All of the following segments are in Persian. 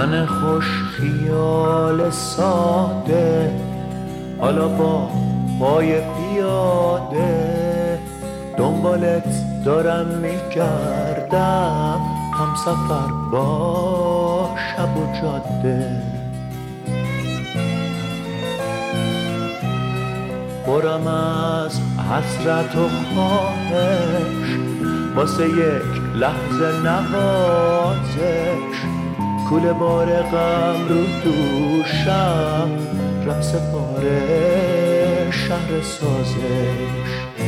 من خوش خیال ساده، حالا با پای پیاده دنبالت دارم میگردم، هم سفر با شب و جاده. برم از حسرت و خواهش، واسه یک لحظه نوازش، کوله بار غم رو دوشم، رقص پاره شهر سازش.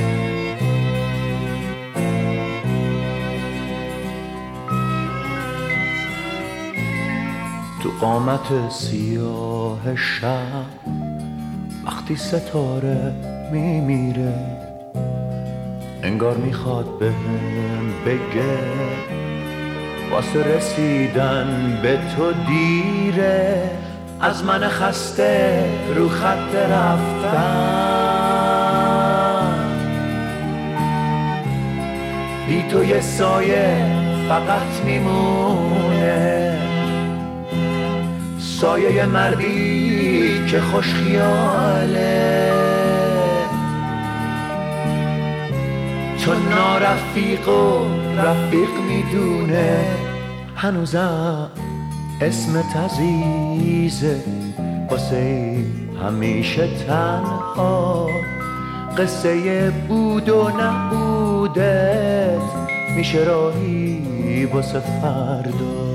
تو قامت سیاه شب وقتی ستاره میمیره، انگار میخواد بهم بگه واسه رسیدن به تو دیره. از من خسته رو خط رفتن، بی تو یه سایه فقط میمونه، سایه مردی که خوش خیاله. تو نارفیق و رفیق میدونه، هنوزم اسمت عزیزه، واسه همیشه تنها. قصه بود و نبودت میشه راهی واسه فردا.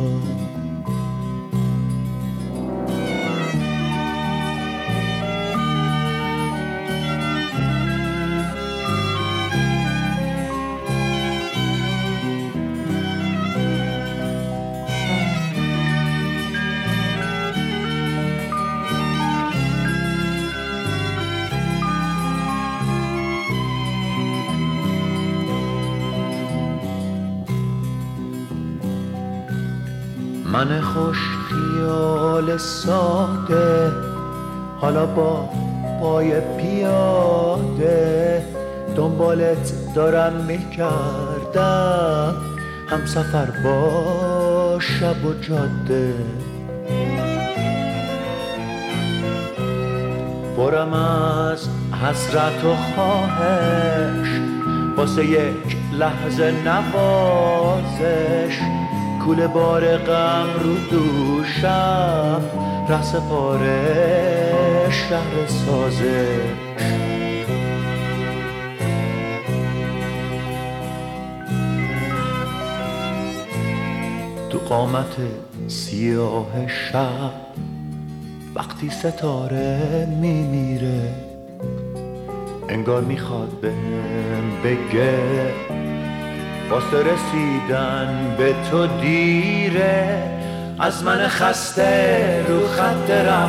من خوش خیال ساده، حالا با پای پیاده دنبالت دارم میگردم، هم سفر با شب و جاده. برم از حسرت و خواهش، واسه یک لحظه نوازش، کوله بار غم رو دوشم، رقص پاره شهر سازش. تو قامت سیاه شب وقتی ستاره میمیره، انگار میخواد بهم بگه واسه رسیدن به تو دیره. از من خسته رو خط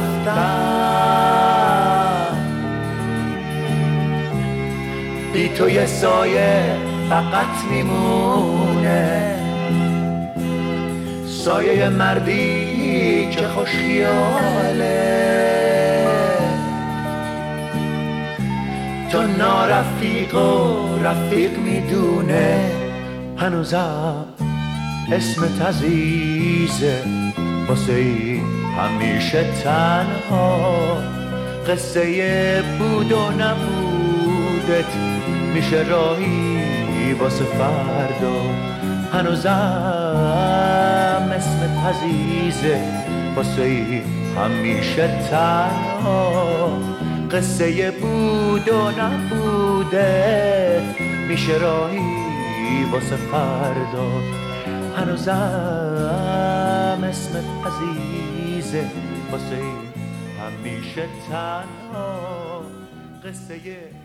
رفتن، بی تو یه سایه فقط میمونه، سایه مردی که خوش خیاله. تو نارفیق و رفیق میدونه، هنوزم اسمت عزیزه، واسه همیشه تنها. قصه بود و نبودت میشه راهی واسه فردا. هنوزم اسمت عزیزه، واسه همیشه تنها. قصه بود و نبودت میشه راهی واسه فردا. هنوزم اسمت عزیزه، واسه همیشه تنها. قصه